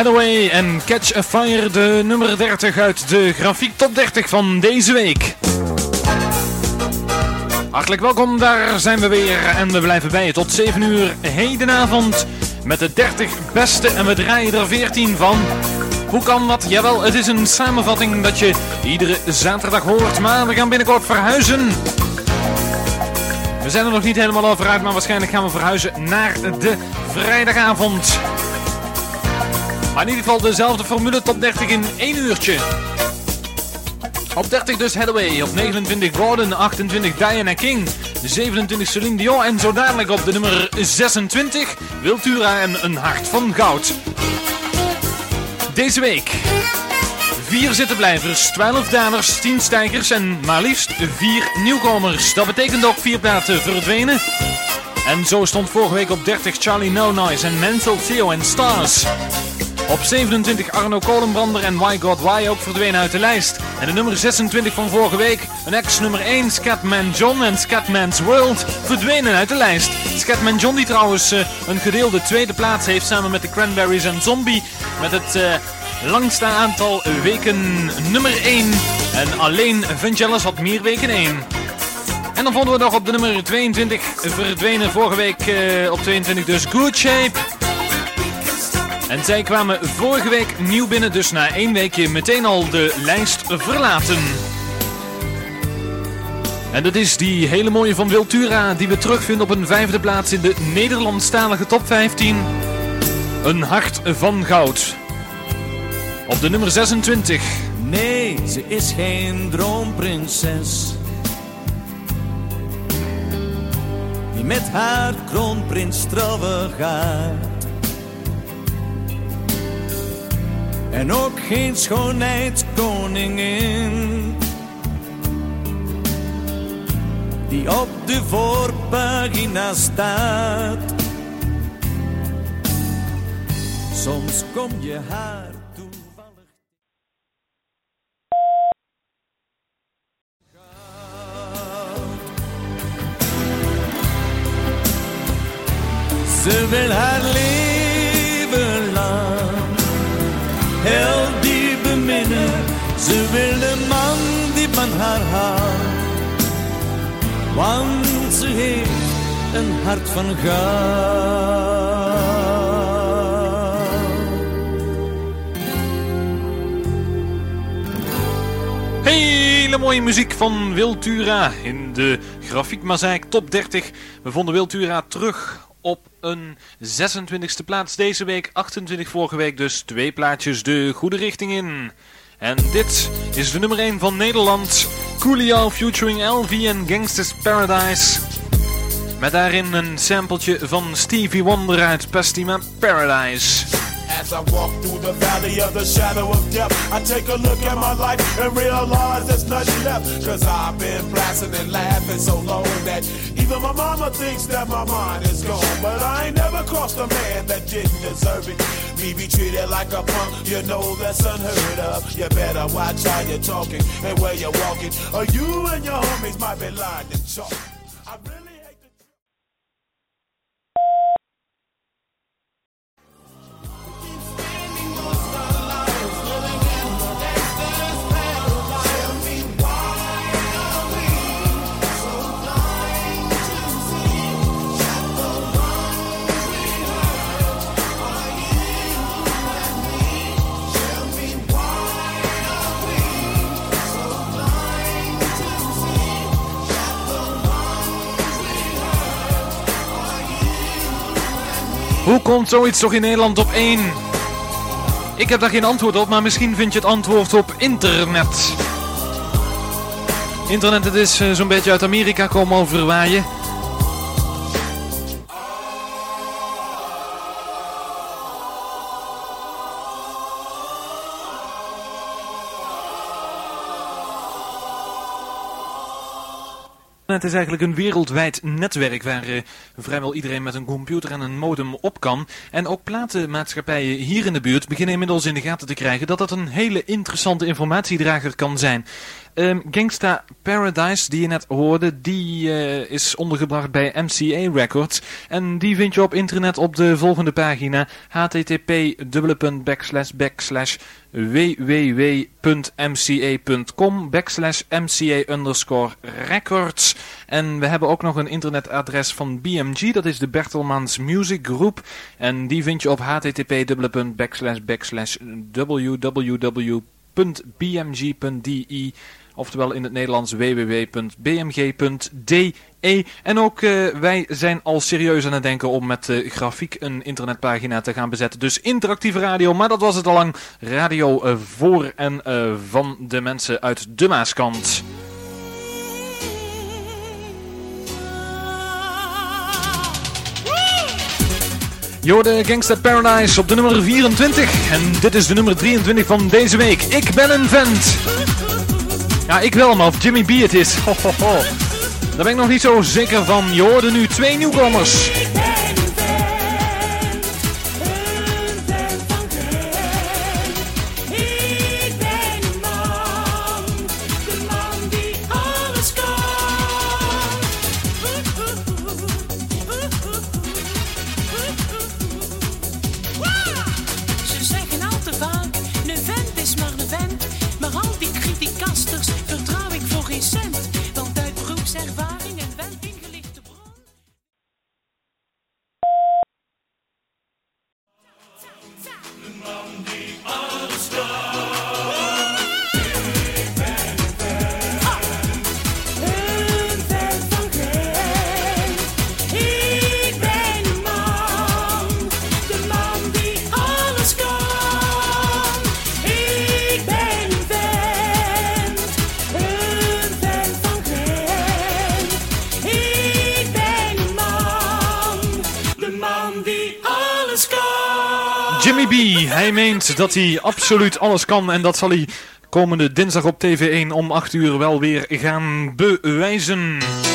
Hathaway en Catch a Fire, de nummer 30 uit de grafiek top 30 van deze week. Hartelijk welkom, daar zijn we weer en we blijven bij je tot 7 uur hedenavond met de 30 beste en we draaien er 14 van. Hoe kan dat? Jawel, het is een samenvatting dat je iedere zaterdag hoort, maar we gaan binnenkort verhuizen. We zijn er nog niet helemaal over uit, maar waarschijnlijk gaan we verhuizen naar de vrijdagavond. Maar in ieder geval dezelfde formule, top 30 in 1 uurtje. Op 30 dus Hathaway, op 29 Gordon, 28 Diana King, 27 Celine Dion en zo dadelijk op de nummer 26 Wiltura en Een Hart van Goud. Deze week 4 zittenblijvers, 12 dalers, 10 stijgers en maar liefst 4 nieuwkomers. Dat betekent ook 4 platen verdwenen. En zo stond vorige week op 30 Charlie No Noise en Mental Theo en Stars. Op 27 Arno Kolenbrander en Why God Why ook verdwenen uit de lijst. En de nummer 26 van vorige week, een ex-nummer 1, Scatman John en Scatman's World, verdwenen uit de lijst. Scatman John die trouwens een gedeelde tweede plaats heeft samen met de Cranberries en Zombie. Met het langste aantal weken nummer 1. En alleen Vangelis had meer weken 1. En dan vonden we nog op de nummer 22 verdwenen vorige week op 22 dus Good Shape. En zij kwamen vorige week nieuw binnen, dus na 1 weekje meteen al de lijst verlaten. En dat is die hele mooie van Wiltura die we terugvinden op een 5e plaats in de Nederlandstalige top 15. Een Hart van Goud. Op de nummer 26. Nee, ze is geen droomprinses die met haar kroonprins trouwen gaat. En ook geen schoonheidskoningin die op de voorpagina staat. Soms kom je haar toevallig. Ze wil haar leven lang heel diep beminnen. Ze wil de man die van haar houdt, want ze heeft een hart van goud. Hele mooie muziek van Wiltura in de Grafiek Mazaik top 30. We vonden Wiltura terug op een 26e plaats deze week, 28 vorige week, dus 2 plaatjes de goede richting in. En dit is de nummer 1 van Nederland, Coolio featuring LV en Gangsta's Paradise. Met daarin een sampletje van Stevie Wonder uit Pastima Paradise. As I walk through the valley of the shadow of death, I take a look at my life and realize there's nothing left. Cause I've been blasting and laughing so long that even my mama thinks that my mind is gone. But I ain't never crossed a man that didn't deserve it. Me be treated like a punk, you know that's unheard of. You better watch how you're talking and where you're walking, or you and your homies might be lying to chalk. I really Hoe komt zoiets toch in Nederland op 1? Ik heb daar geen antwoord op, maar misschien vind je het antwoord op internet. Internet, het is zo'n beetje uit Amerika komen overwaaien. Het is eigenlijk een wereldwijd netwerk waar vrijwel iedereen met een computer en een modem op kan. En ook platenmaatschappijen hier in de buurt beginnen inmiddels in de gaten te krijgen dat dat een hele interessante informatiedrager kan zijn. Gangsta Paradise, die je net hoorde, die is ondergebracht bij MCA Records. En die vind je op internet op de volgende pagina: http://www.mca.com/MCA_records. En we hebben ook nog een internetadres van BMG, dat is de Bertelmans Music Group. En die vind je op http://www.bmg.de, oftewel in het Nederlands www.bmg.de. En ook wij zijn al serieus aan het denken om met grafiek een internetpagina te gaan bezetten. Dus interactieve radio, maar dat was het al lang. Radio voor en van de mensen uit de Maaskant. Jorde Gangsta Paradise op de nummer 24. En dit is de nummer 23 van deze week. Ik ben een vent. Ja, ik wel, maar of Jimmy B het is. Ho, ho, ho. Daar ben ik nog niet zo zeker van. Je hoorde nu 2 nieuwkomers. Jimmy B, hij meent dat hij absoluut alles kan en dat zal hij komende dinsdag op TV1 om 8 uur wel weer gaan bewijzen.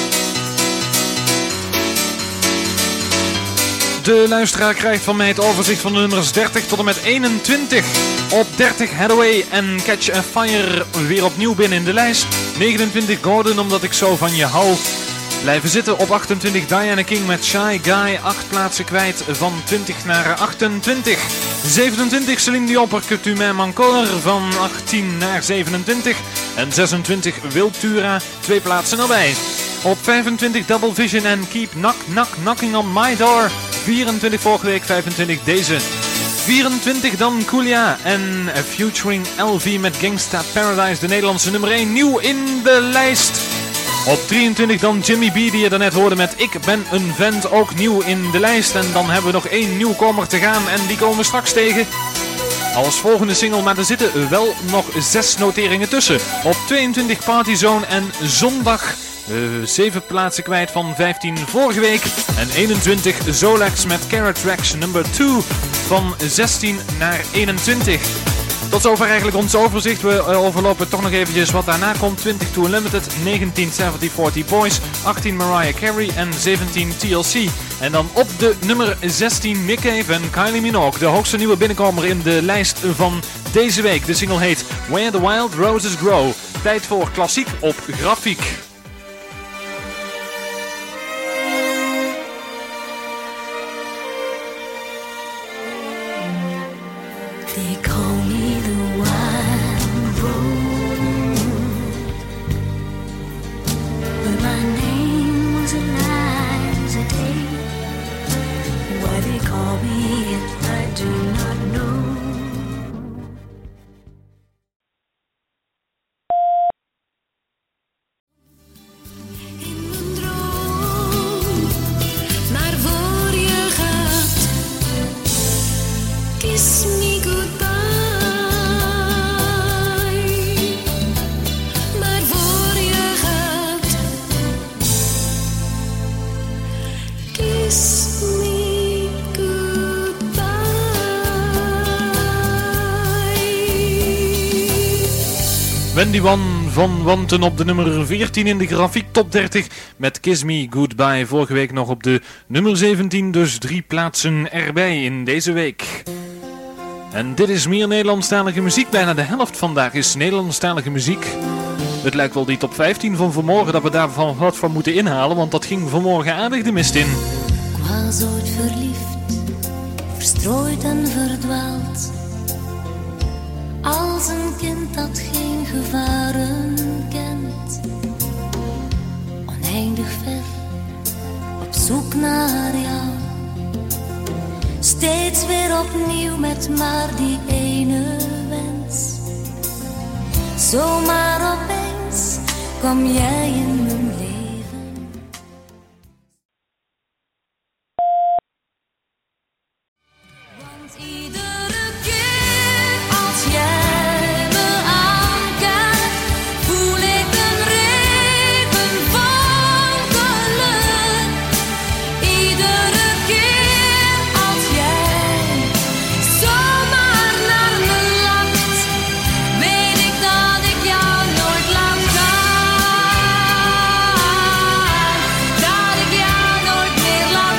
De luisteraar krijgt van mij het overzicht van de nummers 30 tot en met 21. Op 30 Hathaway en Catch a Fire weer opnieuw binnen in de lijst. 29 Gordon, omdat ik zo van je hou. Blijven zitten op 28 Diana King met Shy Guy, 8 plaatsen kwijt van 20 naar 28. 27 Celine Dion, Que tu m'aimes encore, van 18 naar 27. En 26 Wiltura, 2 plaatsen erbij. Op 25 Double Vision en Keep Knocking on My Door. 24 vorige week, 25 deze. 24 dan Kulia en featuring LV met Gangsta Paradise, de Nederlandse nummer 1, nieuw in de lijst. Op 23 dan Jimmy B, die je daarnet hoorde met Ik ben een vent, ook nieuw in de lijst. En dan hebben we nog 1 nieuwkomer te gaan en die komen we straks tegen als volgende single. Maar er zitten wel nog 6 noteringen tussen. Op 22 Partyzone en Zondag, 7 plaatsen kwijt van 15 vorige week. En 21 Zolax met Carrot Tracks nummer 2 van 16 naar 21. Tot zover eigenlijk ons overzicht. We overlopen toch nog eventjes wat daarna komt. 20 To Unlimited, 19 70-40 Boys, 18 Mariah Carey en 17 TLC. En dan op de nummer 16 Nick Cave en Kylie Minogue. De hoogste nieuwe binnenkomer in de lijst van deze week. De single heet Where the Wild Roses Grow. Tijd voor klassiek op grafiek. They call me the wild rose, but my name was Eliza Day. Why they call me it, I do not know. In mijn droom, maar voor je gaat, kiss me goodbye. Maar voor je gaat, kiss me goodbye. Wendy Wan van Wanten op de nummer 14 in de grafiek top 30 met Kiss Me Goodbye. Vorige week nog op de nummer 17, dus 3 plaatsen erbij in deze week. En dit is meer Nederlandstalige muziek. Bijna de helft vandaag is Nederlandstalige muziek. Het lijkt wel die top 15 van vanmorgen dat we daarvan wat van moeten inhalen, want dat ging vanmorgen aardig de mist in. Ik was ooit verliefd, verstrooid en verdwaald. Als een kind dat geen gevaren kent. Oneindig ver, op zoek naar jou. Steeds weer opnieuw met maar die ene wens. Zomaar opeens kom jij in mijn leven. Want iedere keer als jij me aankijkt, voel ik een regen van geluk. Iedere keer als jij zomaar naar me lacht, weet ik dat ik jou nooit laat gaan. Dat ik jou nooit meer laat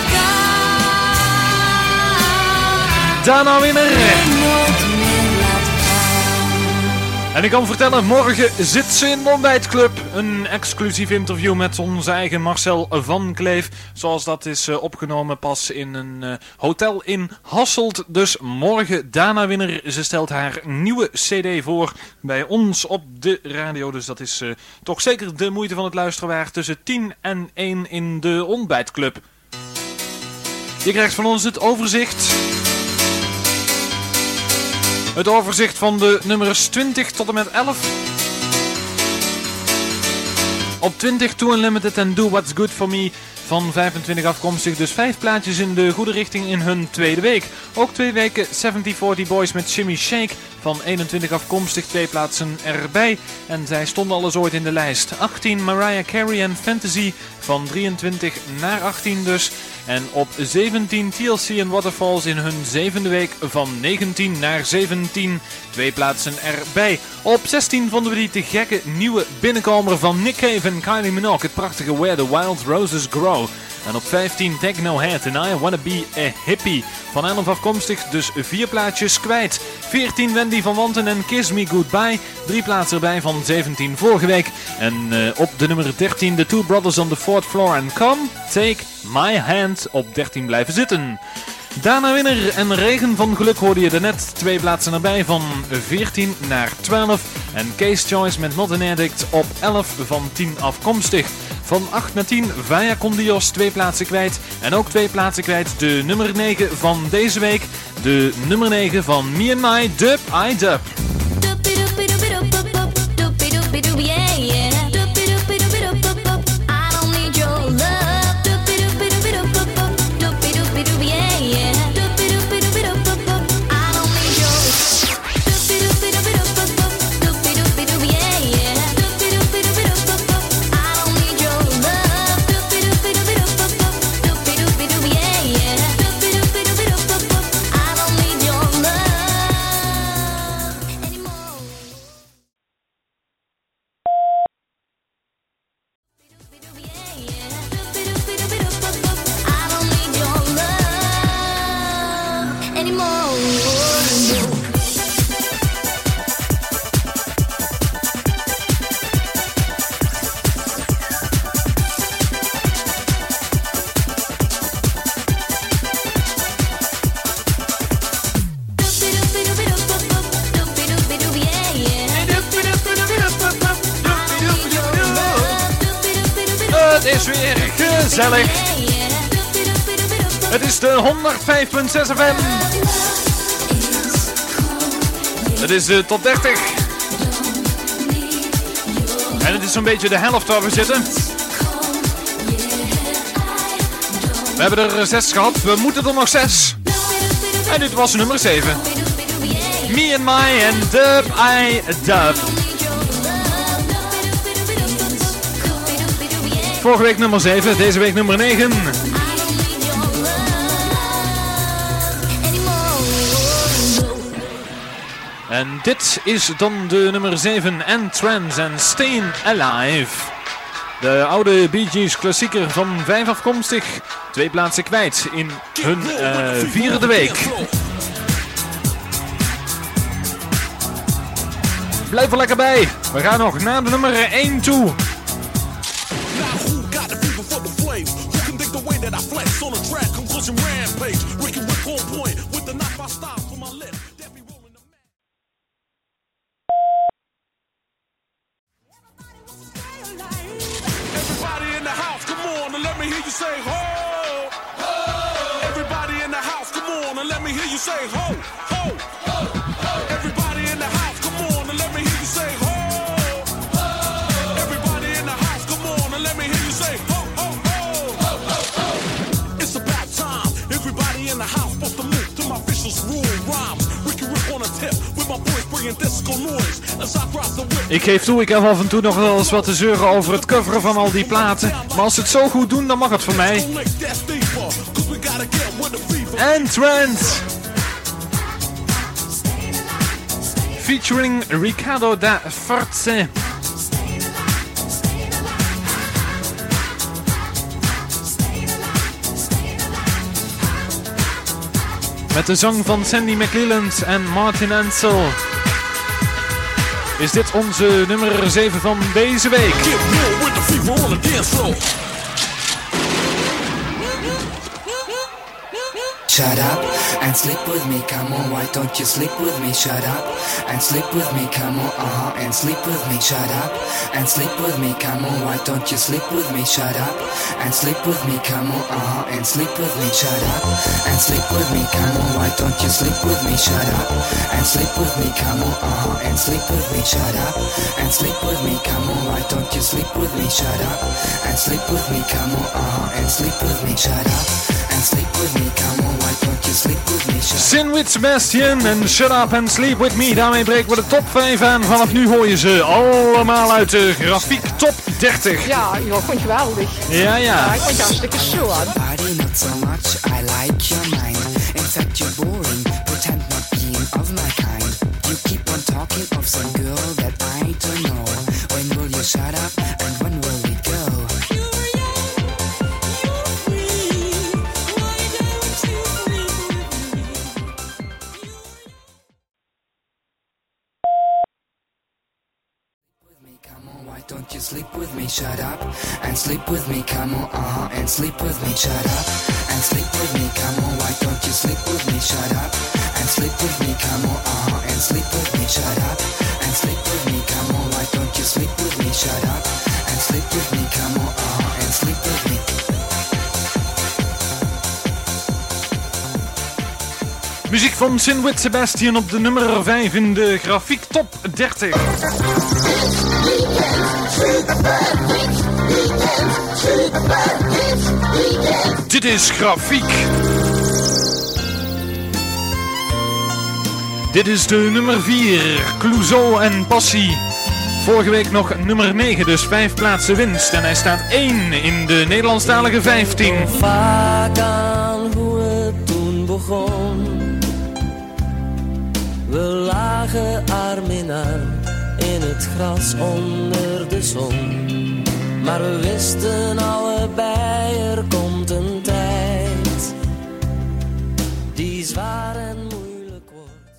gaan. Dana Winner. Nooit meer laat gaan. En ik kan vertellen, morgen zit ze in de ontbijtclub. Een exclusief interview met onze eigen Marcel van Kleef. Zoals dat is opgenomen pas in een hotel in Hasselt. Dus morgen Dana Winner. Ze stelt haar nieuwe cd voor bij ons op de radio. Dus dat is toch zeker de moeite van het luisteren waard. Tussen 10 en 1 in de ontbijtclub. Je krijgt van ons het overzicht. Het overzicht van de nummers 20 tot en met 11. Op 20 Too Unlimited en Do What's Good For Me van 25 afkomstig. Dus 5 plaatjes in de goede richting in hun tweede week. Ook 2 weken 7040 Boys met Shimmy Shake van 21 afkomstig. 2 plaatsen erbij. En zij stonden alles ooit in de lijst. 18 Mariah Carey en Fantasy van 23 naar 18 dus. En op 17 TLC en Waterfalls in hun zevende week van 19 naar 17. 2 plaatsen erbij. Op 16 vonden we die te gekke nieuwe binnenkomer van Nick Cave en Kylie Minogue. Het prachtige Where the Wild Roses Grow. En op 15 Techno Head en I Wanna Be a Hippie. Van 11 afkomstig, dus 4 plaatjes kwijt. 14 Wendy van Wanten en Kiss Me Goodbye. 3 plaatsen erbij van 17 vorige week. En op de nummer 13 The Two Brothers on the Fourth Floor and Come Take My Hand op 13 blijven zitten. Dana Winner en Regen van Geluk hoorde je daarnet. 2 plaatsen erbij van 14 naar 12. En Case Choice met Not an Addict op 11 van 10 afkomstig. Van 8 naar 10 Vaya con Dios 2 plaatsen kwijt. En ook 2 plaatsen kwijt de nummer 9 van deze week. De nummer 9 van Me and My Dub I Dub. Gezellig. Het is de 105.6 FM. Het is de top 30. En het is zo'n beetje de helft waar we zitten. We hebben er 6 gehad. We moeten er nog 6. En dit was nummer 7. Me and My and Dub I Dub. Vorige week nummer 7, deze week nummer 9. En dit is dan de nummer 7, N-Trance en Staying Alive. De oude Bee Gees klassieker van 5 afkomstig. 2 plaatsen kwijt in hun vierde week. Blijf er lekker bij. We gaan nog naar de nummer 1 toe. Now who got the fever for the flames? Who can dig the way that I flex on a track? Conclusion rampage. Ricky Rick on point with the knife I stop for my lips. That be rolling the man. Everybody in the house, come on and let me hear you say ho. Ho. Everybody in the house, come on and let me hear you say ho. Ho. Ho. Everybody in the house, come on and let me hear you say ho. Ho. Everybody in the house, come on and let me hear you say ho. Ho. Ho. Ho. Ho. It's about time. Everybody in the house supposed to move to my vicious rule rhymes. Ricky Rick on a tip with my boys bringing disco noise as I drop the whip. Ik geef toe, ik heb af en toe nog wel eens wat te zeuren over het coveren van al die platen. Maar als ze het zo goed doen, dan mag het voor mij. En Trent. Featuring Ricardo da Forze. Met de zang van Sandy McLelland en Martin Ansel is dit onze nummer 7 van deze week. Shut up and sleep with me, come on, why don't you sleep with me? Shut up and sleep with me, come on, and sleep with me. Shut up and sleep with me, come on, why don't you sleep with me? Shut up and sleep with me, come on, and sleep with me. Shut up and sleep with me, come on, why don't you sleep with me? Shut up and sleep with me, come on, and sleep with me. Shut up and sleep with me, come on, why don't you sleep with me? Shut up and sleep with me, come on, and sleep with me. Shut up and sleep with me, come on, why don't you sleep with me? Sin with Sebastian en Shut Up and Sleep With Me. Daarmee breken we de top 5 aan. Vanaf nu hoor je ze allemaal uit de grafiek top 30. Ja, ik vond je geweldig. Ja. Ja, ik vond je hartstikke stoer. Party not so much, I like your mind. In fact you're boring, pretend not being of my kind. You keep on talking of some girl that I don't know. When will you shut up and when will we go? Don't you sleep with me, shut up and sleep with me, come on, and sleep with me, shut up and sleep with me, come on, why don't you sleep with me, shut up and sleep with me, come on, and sleep with me, shut up and sleep with me, come on, why don't you sleep with me, shut up and sleep with me, come on, and sleep with me. Muziek van Sin with Sebastian op de nummer 5 in de grafiek top 30. Dit is grafiek. Dit is de nummer 4, Clouseau en Passie. Vorige week nog nummer 9, dus 5 plaatsen winst. En hij staat 1 in de Nederlandstalige 15. Vaak aan hoe het toen begon. We lagen arm in arm in het gras onder de zon. Maar we wisten allebei, er komt een tijd die zwaar en moeilijk wordt.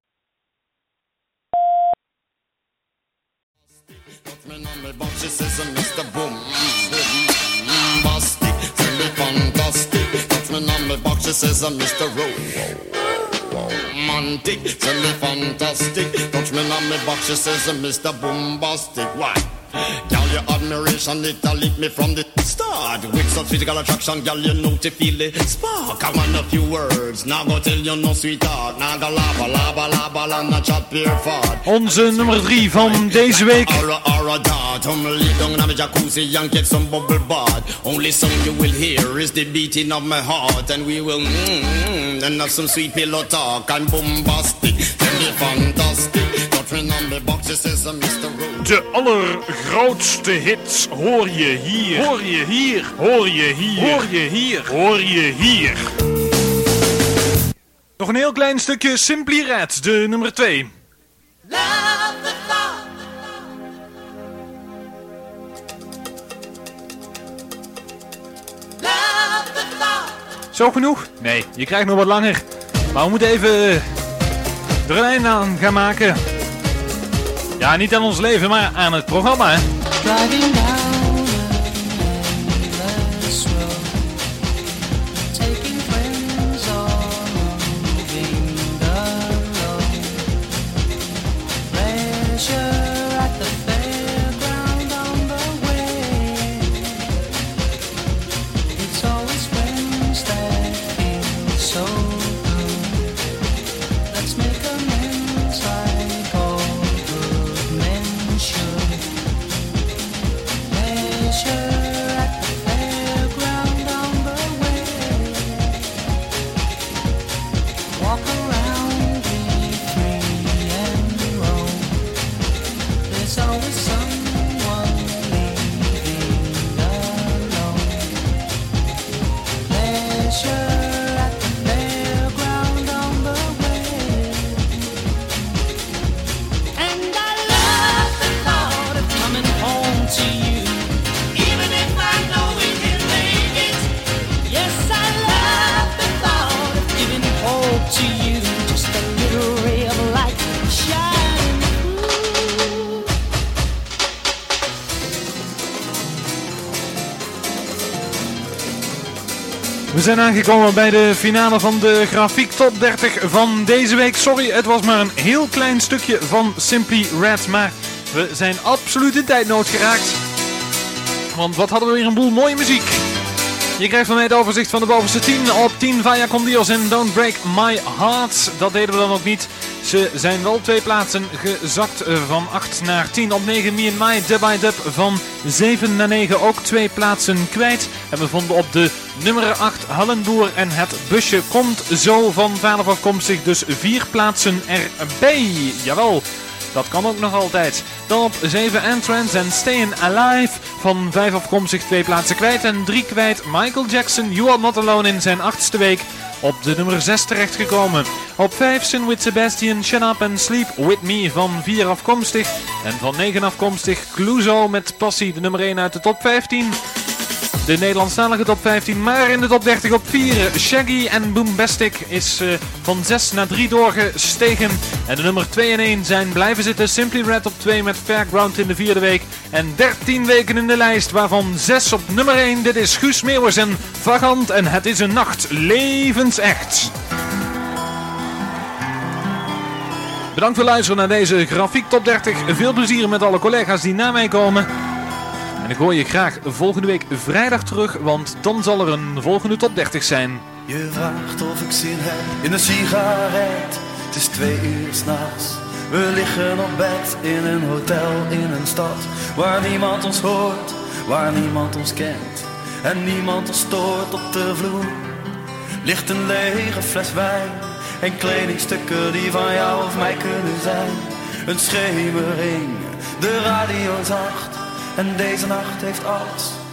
Mijn naam Boxje is een Mr. Boom. Bastic, vind ik fantastisch. Dat mijn naam Boxje is een Mr. Romantic, vind ik fantastisch. Dat mijn naam Boxje is een Mr. Bombastic. Why? Girl, your admiration, it lit me from the start. With such physical attraction, girl, you know to feel the spark. I want a few words, now go tell you no sweetheart. Now go lava, lava, lava, and not chat pure fart. Onze nummer 3 van deze week. Aura, dart, lay down in my jacuzzi and get some bubble bath. Only song you will hear is the beating of my heart. And we will, and have some sweet pillow talk. I'm bombastic, and be fantastic. De allergrootste hits hoor je hier. Hoor je hier. Hoor je hier. Hoor je hier. Hoor je hier. Nog een heel klein stukje Simply Red, de nummer 2. Zo genoeg? Nee, je krijgt nog wat langer. Maar we moeten even er een einde aan gaan maken. Ja, niet aan ons leven, maar aan het programma, hè. Driving down an endless road, taking friends on, moving alone. Pleasure at the fairground on the way. It's always friends that feel so good. Let's make amends like all good men should. Pleasure at the fairground on the way. Walk around, be free and roam. There's always someone leaving alone. Pleasure at the fairground on the way. And I love the thought of coming home to you, even if I know we can make it. Yes, I love the thought of giving hope to you, just a little ray of light shining through. We zijn aangekomen bij de finale van de grafiek top 30 van deze week. Sorry, het was maar een heel klein stukje van Simply Red, maar we zijn absoluut in tijdnood geraakt. Want wat hadden we weer een boel mooie muziek. Je krijgt van mij het overzicht van de bovenste 10. Op 10 Vaya Con Dios en Don't Break My Heart. Dat deden we dan ook niet. Ze zijn wel 2 plaatsen gezakt van 8 naar 10. Op 9 Me and My Dub by Dub van 7 naar 9 ook 2 plaatsen kwijt. En we vonden op de nummer 8 Hallenboer en Het Busje komt zo van 12 afkomstig. Dus 4 plaatsen erbij. Jawel. Dat kan ook nog altijd. Dan op 7 Entrance en Stayin' Alive. Van 5 afkomstig 2 plaatsen kwijt en 3 kwijt. Michael Jackson, You Are Not Alone in zijn 8e week. Op de nummer 6 terechtgekomen. Op 5 Sin with Sebastian, Shut Up and Sleep With Me van 4 afkomstig. En van 9 afkomstig Cluzo met Passie, de nummer 1 uit de top 15. De Nederlandstalige top 15, maar in de top 30 op 4. Shaggy en Boombastic is van 6 naar 3 doorgestegen. En de nummer 2 en 1 zijn blijven zitten. Simply Red op 2 met Fairground in de 4e week. En 13 weken in de lijst, waarvan 6 op nummer 1. Dit is Guus Meeuwers en Vagant en Het is een Nacht levensecht. Bedankt voor het luisteren naar deze grafiek top 30. Veel plezier met alle collega's die na mij komen. En ik hoor je graag volgende week vrijdag terug, want dan zal er een volgende top 30 zijn. Je vraagt of ik zin heb in een sigaret. Het is 2 uur 's nachts. We liggen op bed in een hotel in een stad waar niemand ons hoort, waar niemand ons kent en niemand ons stoort. Op de vloer ligt een lege fles wijn en kledingstukken die van jou of mij kunnen zijn. Een schemering, de radio zacht en deze nacht heeft alles